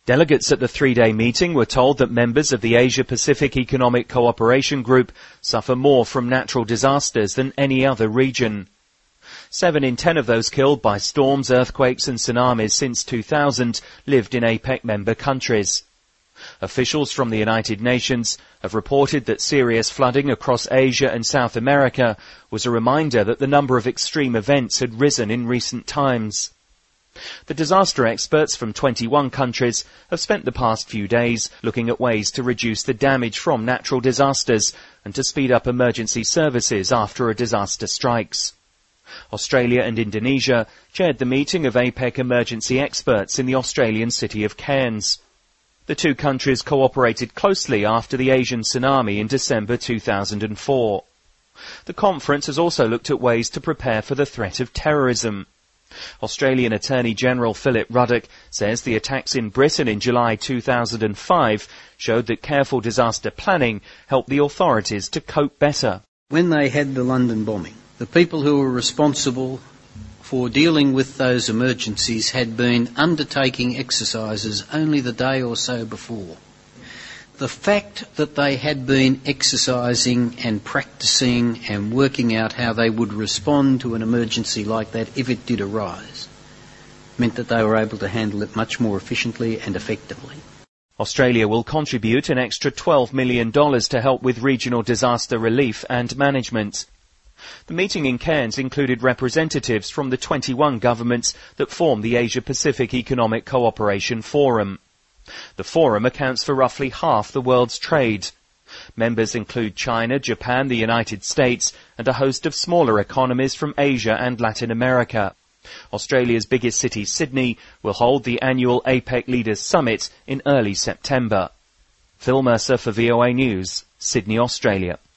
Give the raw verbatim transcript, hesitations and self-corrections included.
Delegates at the three-day meeting were told that members of the Asia-Pacific Economic Cooperation Group suffer more from natural disasters than any other region. Seven in ten of those killed by storms, earthquakes and tsunamis since two thousand lived in APEC member countries. Officials from the United Nations have reported that serious flooding across Asia and South America was a reminder that the number of extreme events had risen in recent times. The disaster experts from twenty-one countries have spent the past few days looking at ways to reduce the damage from natural disasters and to speed up emergency services after a disaster strikes. Australia and Indonesia chaired the meeting of APEC emergency experts in the Australian city of Cairns. The two countries cooperated closely after the Asian tsunami in December two thousand four. The conference has also looked at ways to prepare for the threat of terrorism. Australian Attorney-General Philip Ruddock says the attacks in Britain in July two thousand five showed that careful disaster planning helped the authorities to cope better. When they had the London bombing, the people who were responsible for dealing with those emergencies had been undertaking exercises only the day or so before. The fact that they had been exercising and practicing and working out how they would respond to an emergency like that if it did arise meant that they were able to handle it much more efficiently and effectively. Australia will contribute an extra twelve million dollars to help with regional disaster relief and management. The meeting in Cairns included representatives from the twenty-one governments that form the Asia-Pacific Economic Cooperation Forum. The forum accounts for roughly half the world's trade. Members include China, Japan, the United States, and a host of smaller economies from Asia and Latin America. Australia's biggest city, Sydney, will hold the annual APEC Leaders Summit in early September. Phil Mercer for V O A News, Sydney, Australia.